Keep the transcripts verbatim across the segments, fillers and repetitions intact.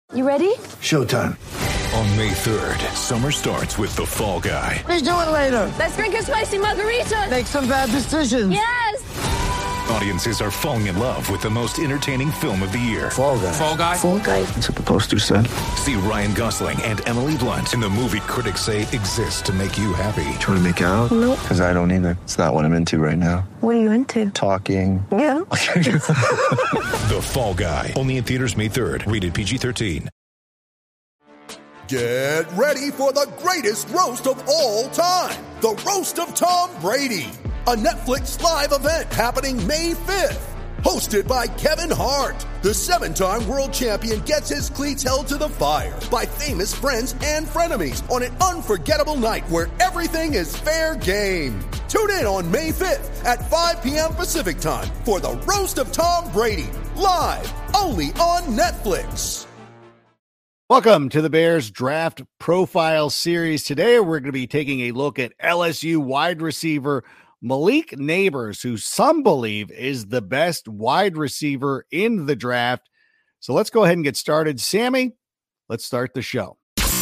You ready? Showtime. On May third, summer starts with The Fall Guy. Let's do it later. Let's drink a spicy margarita. Make some bad decisions. Yes! Audiences are falling in love with the most entertaining film of the year. Fall Guy. Fall Guy? Fall guy. That's what the poster said. See Ryan Gosling and Emily Blunt in the movie critics say exists to make you happy. Trying to make it out? Nope. Because I don't either. It's not what I'm into right now. What are you into? Talking. Yeah. The Fall Guy. Only in theaters May third. Rated P G thirteen. Get ready for the greatest roast of all time. The Roast of Tom Brady. A Netflix live event happening May fifth. Hosted by Kevin Hart. The seven-time world champion gets his cleats held to the fire by famous friends and frenemies on an unforgettable night where everything is fair game. Tune in on May fifth at five p.m. Pacific time for the Roast of Tom Brady. Live only on Netflix. Welcome to the Bears Draft Profile Series. Today, we're going to be taking a look at L S U wide receiver Malik Nabers, who some believe is the best wide receiver in the draft. So let's go ahead and get started. Sammy, let's start the show.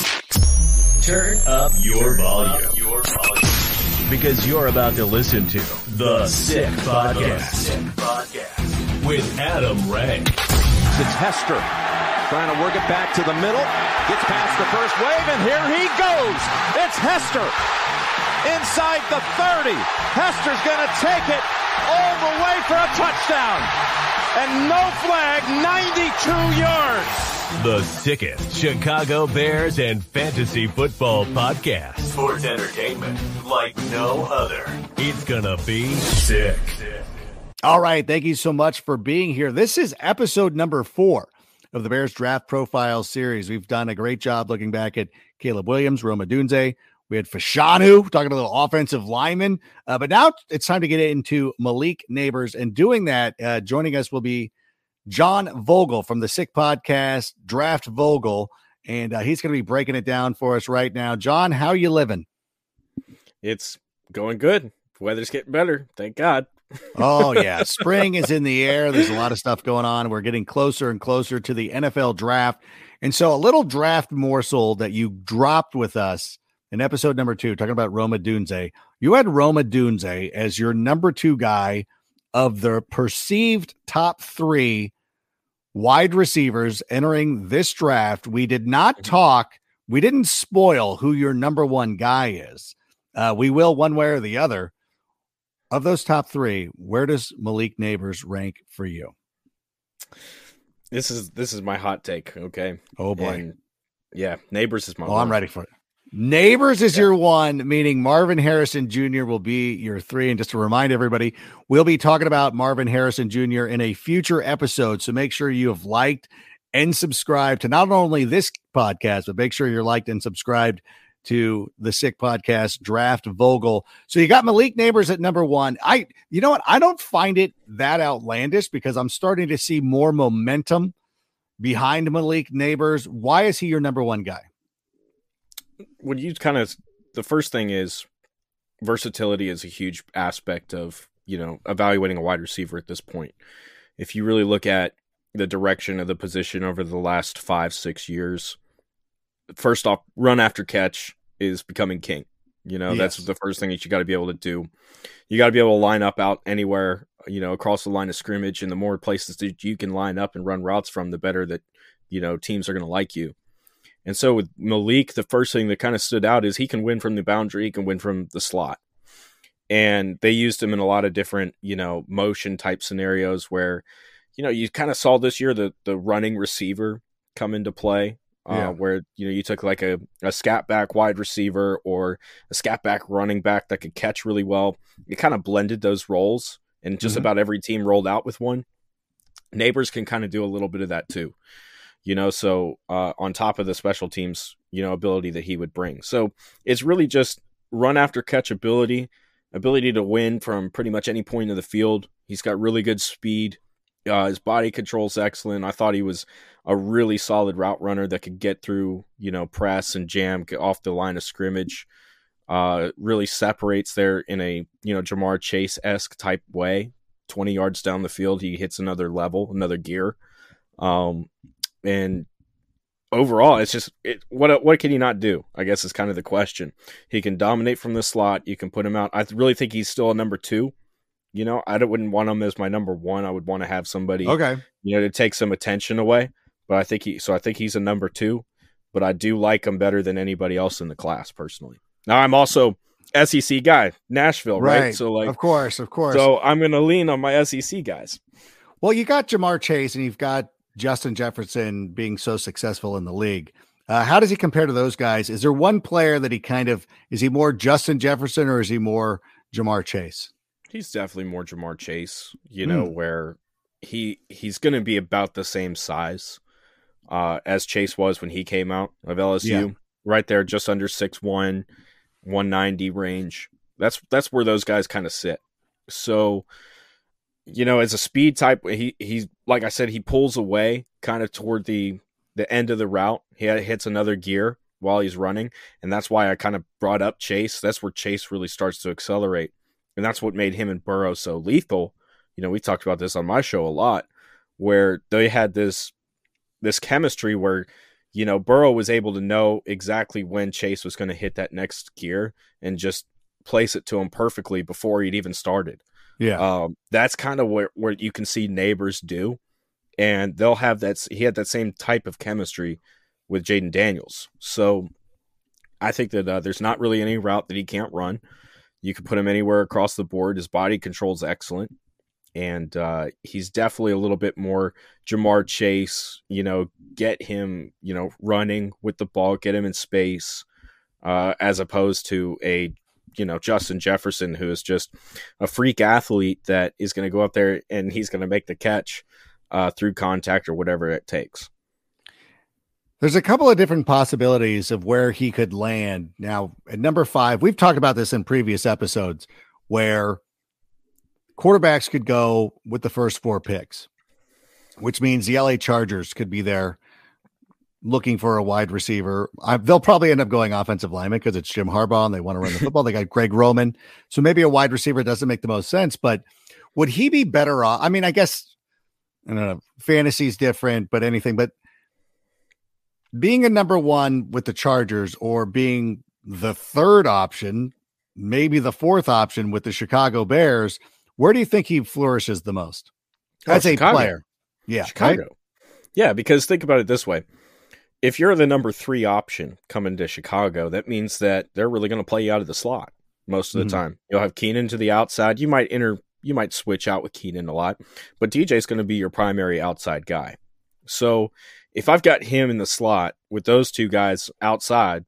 Turn up your volume, your volume, because you're about to listen to The Sick Podcast, Sick Podcast with Adam Ray. It's Hester trying to work it back to the middle. Gets past the first wave, and here he goes. It's Hester inside the thirty. Hester's going to take it all the way for a touchdown. And no flag, ninety-two yards. The sickest Chicago Bears and fantasy football podcast. Sports entertainment like no other. It's going to be sick. All right. Thank you so much for being here. This is episode number four of the Bears Draft Profile Series. We've done a great job looking back at Caleb Williams, Rome Odunze. We had Fashanu talking about the offensive lineman. Uh, but now it's time to get into Malik Nabers. And doing that, uh, joining us will be John Vogel from the Sick Podcast, Draft Vogel. And uh, he's going to be breaking it down for us right now. John, how you living? It's going good. Weather's getting better. Thank God. Oh, yeah. Spring is in the air. There's a lot of stuff going on. We're getting closer and closer to the N F L draft. And so a little draft morsel that you dropped with us in episode number two, talking about Rome Odunze. You had Rome Odunze as your number two guy of the perceived top three wide receivers entering this draft. We did not talk. We didn't spoil who your number one guy is. Uh, we will one way or the other. Of those top three, where does Malik Nabers rank for you? This is this is my hot take, okay? Oh, boy. And yeah, Nabers is my Oh, one. I'm ready for it. Nabers is yeah. your one, meaning Marvin Harrison Junior will be your three. And just to remind everybody, we'll be talking about Marvin Harrison Junior in a future episode. So make sure you have liked and subscribed to not only this podcast, but make sure you're liked and subscribed to the Sick Podcast, Draft Vogel. So you got Malik Nabers at number one. I, you know what? I don't find it that outlandish because I'm starting to see more momentum behind Malik Nabers. Why is he your number one guy? When you kind of, the first thing is versatility is a huge aspect of, you know, evaluating a wide receiver at this point. If you really look at the direction of the position over the last five, six years, first off, run after catch is becoming king. You know, yes. That's the first thing that you got to be able to do. You got to be able to line up out anywhere, you know, across the line of scrimmage, and the more places that you can line up and run routes from, the better that, you know, teams are going to like you. And so with Malik, the first thing that kind of stood out is he can win from the boundary, he can win from the slot. And they used him in a lot of different, you know, motion type scenarios where, you know, you kind of saw this year the the running receiver come into play. Yeah. Uh, where, you know, you took like a, a scat back wide receiver or a scat back running back that could catch really well. It kind of blended those roles, and just mm-hmm. about every team rolled out with one. Nabers can kind of do a little bit of that too, you know, so uh, on top of the special teams, you know, ability that he would bring. So it's really just run after catch ability, ability to win from pretty much any point of the field. He's got really good speed. Uh, his body control is excellent. I thought he was a really solid route runner that could get through, you know, press and jam, get off the line of scrimmage. Uh, really separates there in a, you know, Jamar Chase-esque type way. twenty yards down the field, he hits another level, another gear. Um, and overall, it's just it, what what can he not do? I guess is kind of the question. He can dominate from the slot. You can put him out. I really think he's still a number two. You know, I don't, wouldn't want him as my number one. I would want to have somebody, okay, you know, to take some attention away. But I think he, so I think he's a number two. But I do like him better than anybody else in the class personally. Now I'm also S E C guy, Nashville, right? right? So like, of course, of course. So I'm going to lean on my S E C guys. Well, you got Jamar Chase and you've got Justin Jefferson being so successful in the league. Uh, how does he compare to those guys? Is there one player that he kind of, is he more Justin Jefferson or is he more Jamar Chase? He's definitely more Jamar Chase, you know, mm. where he he's going to be about the same size uh, as Chase was when he came out of L S U, yeah. right there, just under six one, one ninety range. That's that's where those guys kind of sit. So, you know, as a speed type, he he's like I said, he pulls away kind of toward the the end of the route. He hits another gear while he's running, and that's why I kind of brought up Chase. That's where Chase really starts to accelerate. And that's what made him and Burrow so lethal. You know, we talked about this on my show a lot, where they had this this chemistry where, you know, Burrow was able to know exactly when Chase was going to hit that next gear and just place it to him perfectly before he'd even started. Yeah. Um, that's kind of where, where you can see Neighbors do. And they'll have that. He had that same type of chemistry with Jaden Daniels. So I think that uh, there's not really any route that he can't run. You can put him anywhere across the board. His body control is excellent. And uh, he's definitely a little bit more Jamar Chase, you know, get him, you know, running with the ball, get him in space, uh, as opposed to a, you know, Justin Jefferson, who is just a freak athlete that is going to go up there and he's going to make the catch uh, through contact or whatever it takes. There's a couple of different possibilities of where he could land. Now, at number five, we've talked about this in previous episodes where quarterbacks could go with the first four picks, which means the L A Chargers could be there looking for a wide receiver. I, they'll probably end up going offensive lineman because it's Jim Harbaugh and they want to run the football. They got Greg Roman. So maybe a wide receiver doesn't make the most sense, but would he be better off? I mean, I guess, I don't know, fantasy's different, but anything, but being a number one with the Chargers or being the third option, maybe the fourth option with the Chicago Bears, where do you think he flourishes the most as oh, a player? Yeah. Chicago. Right? Yeah. Because think about it this way. If you're the number three option coming to Chicago, that means that they're really going to play you out of the slot most of the mm-hmm. time. You'll have Keenan to the outside. You might enter, you might switch out with Keenan a lot, but D J is going to be your primary outside guy. So if I've got him in the slot with those two guys outside,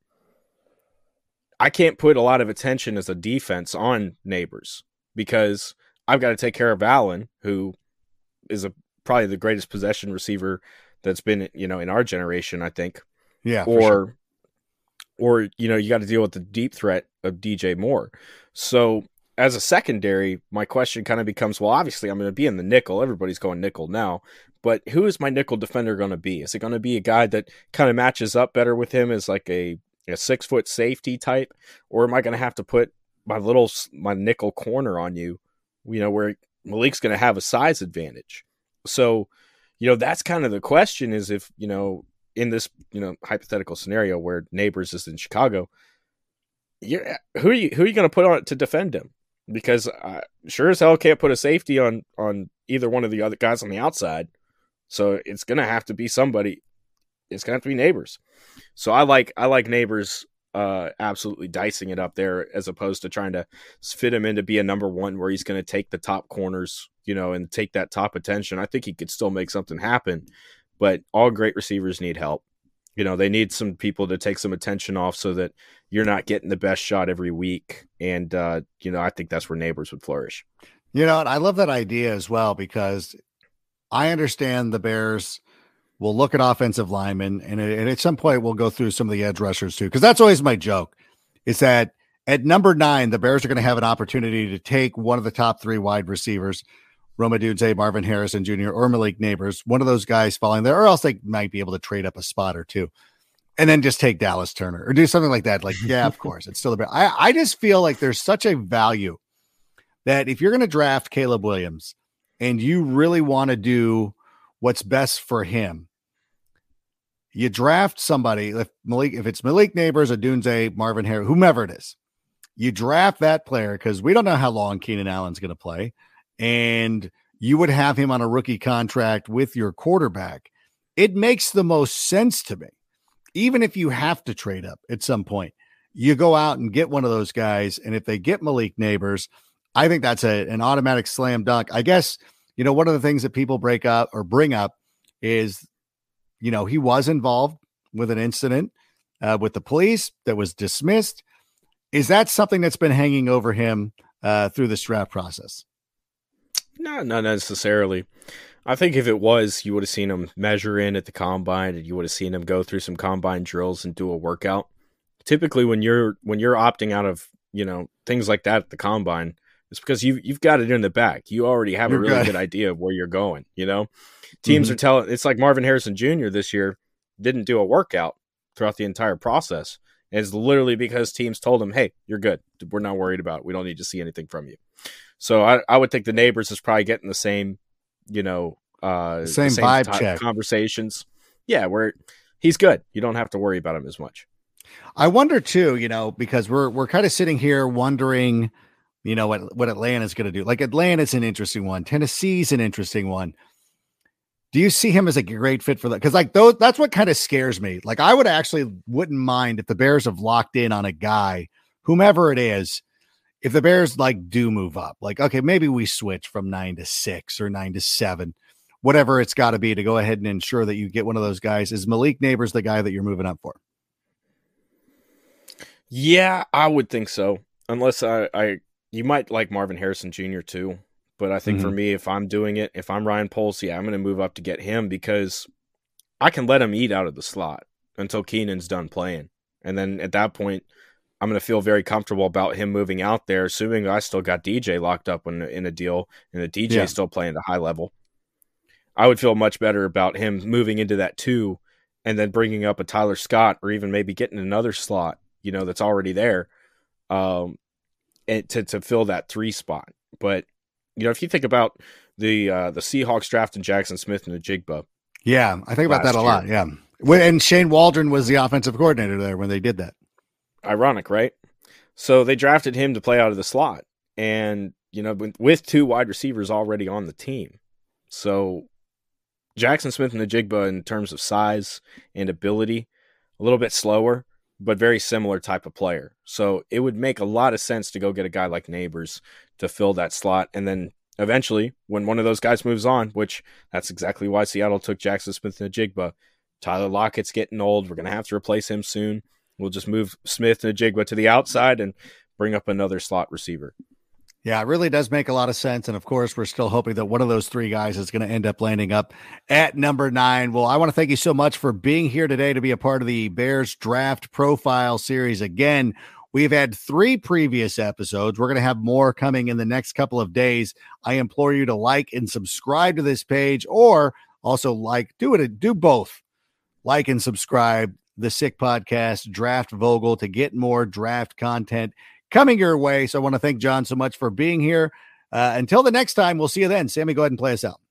I can't put a lot of attention as a defense on Neighbors because I've got to take care of Allen, who is a probably the greatest possession receiver that's been, you know, in our generation, I think. Yeah. Or, sure. or you know, you got to deal with the deep threat of D J Moore. So as a secondary, my question kind of becomes, well, obviously I'm going to be in the nickel. Everybody's going nickel now. But who is my nickel defender going to be? Is it going to be a guy that kind of matches up better with him as like a, a six-foot safety type? Or am I going to have to put my little my nickel corner on you, you know, where Malik's going to have a size advantage? So, you know, that's kind of the question is if, you know, in this, you know, hypothetical scenario where Neighbors is in Chicago, you're, who are you, who are you going to put on it to defend him? Because I sure as hell can't put a safety on, on either one of the other guys on the outside. So it's going to have to be somebody. It's going to have to be Neighbors. So I like I like Neighbors uh, absolutely dicing it up there as opposed to trying to fit him in to be a number one where he's going to take the top corners, you know, and take that top attention. I think he could still make something happen. But all great receivers need help. You know, they need some people to take some attention off so that you're not getting the best shot every week. And, uh, you know, I think that's where Neighbors would flourish. You know, and I love that idea as well because I understand the Bears will look at offensive linemen, and, and at some point we'll go through some of the edge rushers too, because that's always my joke, is that at number nine, the Bears are going to have an opportunity to take one of the top three wide receivers, Rome Odunze, Marvin Harrison Junior, or Malik Neighbors, one of those guys falling there, or else they might be able to trade up a spot or two, and then just take Dallas Turner or do something like that. Like, yeah, of course, it's still a bit. I, I just feel like there's such a value that if you're going to draft Caleb Williams, and you really want to do what's best for him, you draft somebody, if Malik, if it's Malik Neighbors, Odunze, Marvin Harris, whomever it is, you draft that player because we don't know how long Keenan Allen's going to play, and you would have him on a rookie contract with your quarterback. It makes the most sense to me. Even if you have to trade up at some point, you go out and get one of those guys. And if they get Malik Neighbors, I think that's a, an automatic slam dunk. I guess, you know, one of the things that people break up or bring up is, you know, he was involved with an incident uh, with the police that was dismissed. Is that something that's been hanging over him uh, through this draft process? No, not necessarily. I think if it was, you would have seen him measure in at the combine, and you would have seen him go through some combine drills and do a workout. Typically, when you're when you're opting out of, you know, things like that at the combine, it's because you you've got it in the bag. You already have you're a really good. good idea of where you're going. You know, teams mm-hmm. are telling. It's like Marvin Harrison Junior this year didn't do a workout throughout the entire process. And it's literally because teams told him, "Hey, you're good. We're not worried about it. We don't need to see anything from you." So I, I would think the Neighbors is probably getting the same, you know, uh, same, same vibe t- check conversations. Yeah, where he's good. You don't have to worry about him as much. I wonder too, you know, because we're we're kind of sitting here wondering, you know, what what Atlanta's going to do. Like Atlanta's an interesting one. Tennessee's an interesting one. Do you see him as a great fit for that? Because like those, that's what kind of scares me. Like I would actually wouldn't mind if the Bears have locked in on a guy, whomever it is. If the Bears like do move up, like, okay, maybe we switch from nine to six or nine to seven, whatever it's got to be to go ahead and ensure that you get one of those guys. Is Malik Neighbors the guy that you're moving up for? Yeah, I would think so. Unless I, I you might like Marvin Harrison Junior too. But I think mm-hmm. for me, if I'm doing it, if I'm Ryan Poles, yeah, I'm going to move up to get him because I can let him eat out of the slot until Keenan's done playing. And then at that point, I'm going to feel very comfortable about him moving out there, assuming I still got D J locked up in, in a deal and the D J yeah. still playing at a high level. I would feel much better about him moving into that two and then bringing up a Tyler Scott or even maybe getting another slot, you know, that's already there um, and to, to fill that three spot. But, you know, if you think about the uh, the Seahawks drafting Jackson Smith and Njigba. Yeah, I think about that a year. lot, yeah. And Shane Waldron was the offensive coordinator there when they did that. Ironic, right? So they drafted him to play out of the slot and, you know, with two wide receivers already on the team. So Jackson Smith and Njigba in terms of size and ability, a little bit slower, but very similar type of player. So it would make a lot of sense to go get a guy like Neighbors to fill that slot. And then eventually when one of those guys moves on, which that's exactly why Seattle took Jackson Smith and Njigba, Tyler Lockett's getting old. We're going to have to replace him soon. We'll just move Smith and Njigba to the outside and bring up another slot receiver. Yeah, it really does make a lot of sense. And of course, we're still hoping that one of those three guys is going to end up landing up at number nine. Well, I want to thank you so much for being here today to be a part of the Bears Draft Profile Series. Again, we've had three previous episodes. We're going to have more coming in the next couple of days. I implore you to like and subscribe to this page, or also like, do it, do both. Like and subscribe. The Sick Podcast, Draft Vogel, to get more draft content coming your way. So I want to thank John so much for being here. Uh, until the next time, we'll see you then. Sammy, go ahead and play us out.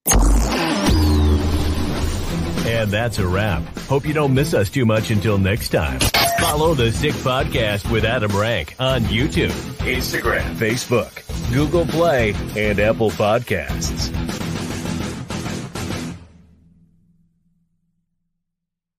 And that's a wrap. Hope you don't miss us too much until next time. Follow the Sick Podcast with Adam Rank on YouTube, Instagram, Facebook, Google Play, and Apple Podcasts.